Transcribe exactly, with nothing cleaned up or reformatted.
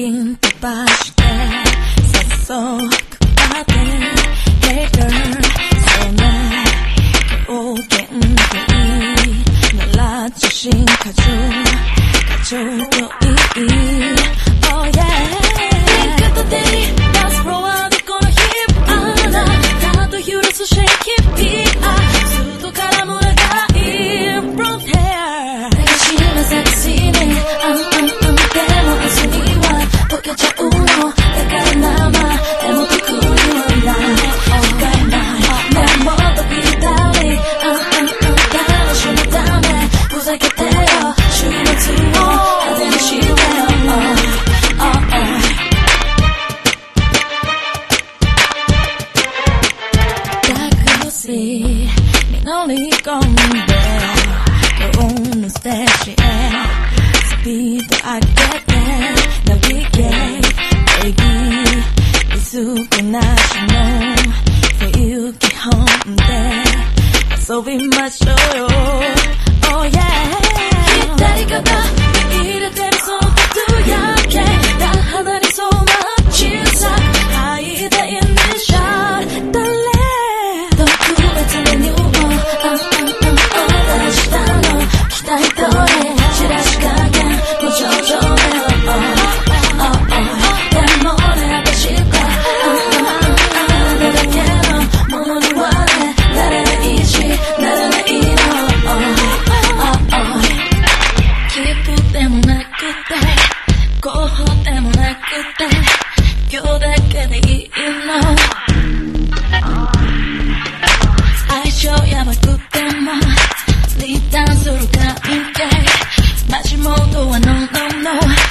ン飛ばして早速かって Hey girl そんな狂言なら自信過剰過剰といい Oh yeah 片手にダンスフロアどこのヒップあなたと許すシェイキーピーずっと絡む長いブロンドヘア激しいなセクシーにあんあんあんでも明日には溶けちゃうのだから生でも特にはない控えないでも飛び出たりあんあんあん楽しむためふざけてよ週末を派手にしてよ Oh oh 隠しに乗り込んで今日のステージへスピード上げてナビゲート礼儀リスクなしの不意基本で遊びましょうよ Oh yeah 左肩入れてるそのタトゥーやけだ離れそうな小さ吐いてイニシャル誰特別メニューをあんあんあんオーダーしたの期待通りチラシ加減無頂上で Oh oh oh でもね私があんあんあんあれだけのものにはねなれないしならないの Oh oh oh キープでもなくて候補でもなくて今日だけでいいの相性やばくてもリターンする関係マジモードは No No No